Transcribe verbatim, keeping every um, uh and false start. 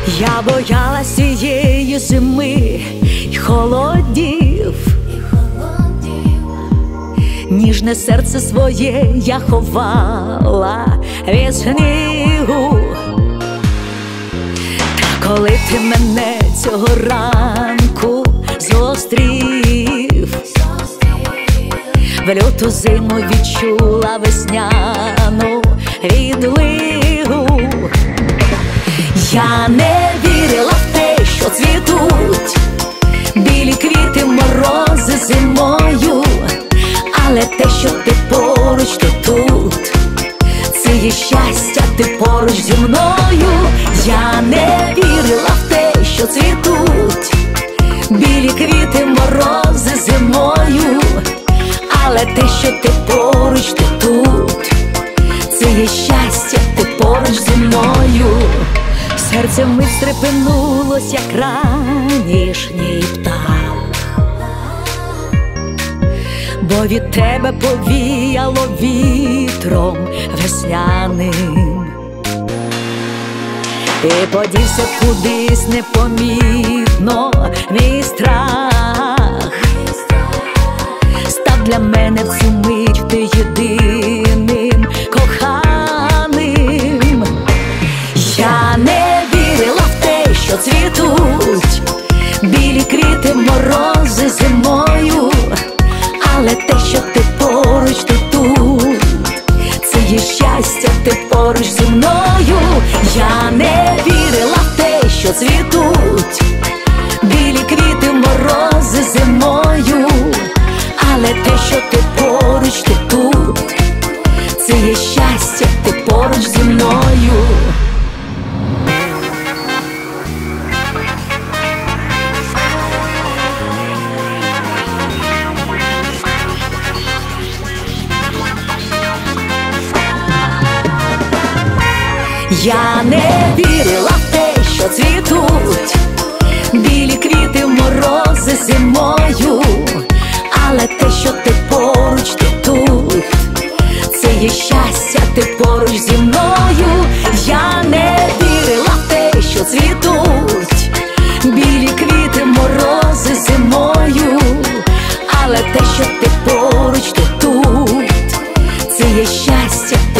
Я боялась цієї зими й холодів, ніжне серце своє я ховала від снігу. Та коли ти мене цього ранку зустрів, в люту зиму відчула весняну відлигу. Я не вірила в те, що цвітуть білі квіти, морози зимою, але те, що ти поруч, ти тут, це є щастя, ти поруч зі мною. Я не вірила в те, що цвітуть білі квіти, морози зимою, але те, що ти поруч, ти тут, це є щастя, ти поруч зі мною. Серце вмить стрепенулось, як ранішній птах, бо від тебе повіяло вітром весняним, і подівся кудись непомітно мій страх. Став для мене в цю мить ти єдиним коханим. Я не вірила в те, що цвітуть білі квіти, морози зимою, але те, що ти поруч, ти тут, це є щастя, ти поруч зі мною. Я не вірила в те, що цвітуть білі квіти, морози зимою, але те, що ти поруч, ти тут, це є щастя, ти поруч зі мною. Я не вірила в те, що цвітуть білі квіти, морози зимою, але те, що ти поруч, ти тут, це є щастя, ти поруч зі мною. Я не вірила в те, що цвітуть білі квіти, морози зимою, але те, що ти поруч, ти тут, це є щастя,